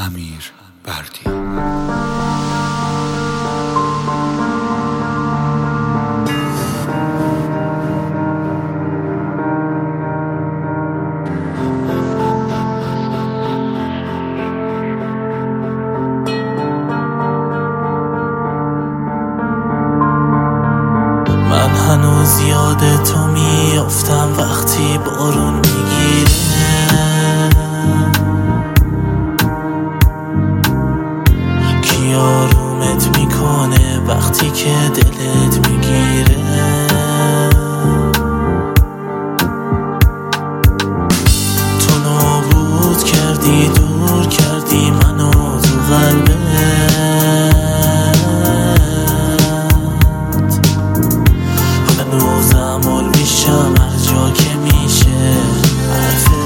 امیر بردی. من هنوز یاد تو میافتم وقتی بارون میگیره، کی آرومت میکنه وقتی که دلت میگیره. تو نابود کردی، دور کردی منو تو قلبت، هنوزم مول میشم هر جا که میشه حرفت.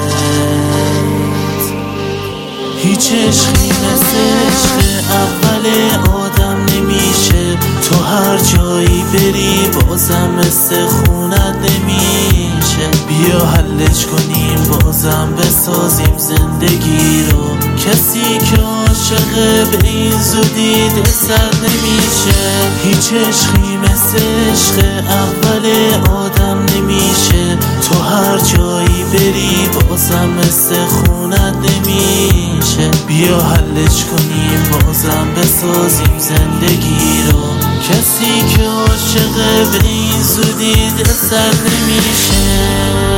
هیچ عشقی مثل عشق اول آدم نمیشه، تو هر جایی بری بازم مثل خونت نمیشه. بیا حلش کنیم بازم بسازیم زندگی رو، کسی که عاشقه به این زودی دل سرد نمیشه. هیچ عشقی مثل عشق اول آدم نمیشه، تو هر جایی بری بازم مثل خونت نمیشه. بیا حلش کنیم بازم بسازیم زندگی رو، کسی که عاشقه به این زودی دل سرد نمیشه.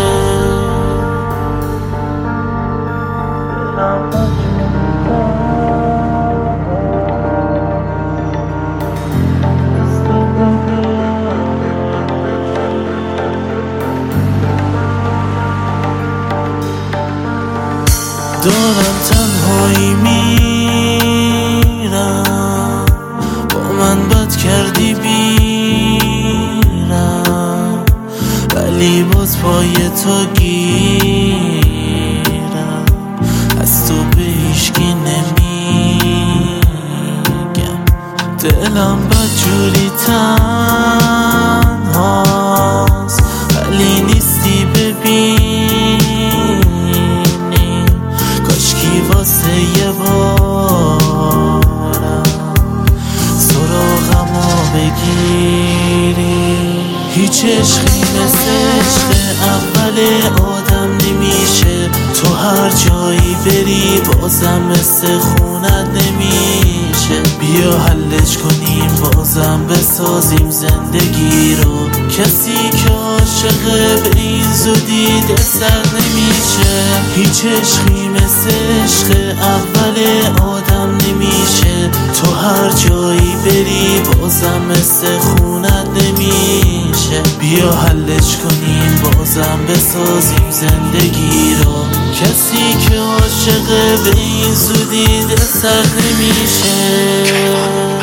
دارم تنهایی میرم، با من بد کردی بیرم، ولی باز پای تو گیرم. از تو به هیچکی نمیگم، دلم بدجوری تنهاست، ولی نیستی ببینی. کاشکی واسه یه بارم سراغمو بگیری. هیچ عشقی مثل عشق اول آدم نمیشه، تو هر جایی بری بازم مثل خونت نمیشه. بیا حلش کنیم بازم بسازیم زندگی رو، کسی که عاشقه به این زودی دل سرد نمیشه. هیچ عشقی مثل عشق اول آدم نمیشه، تو هر جایی بری بازم مثل خونت نمیشه. بیا حلش کنیم بازم بسازیم زندگی رو، کسی که عاشقه به این زودی دل سرد نمیشه.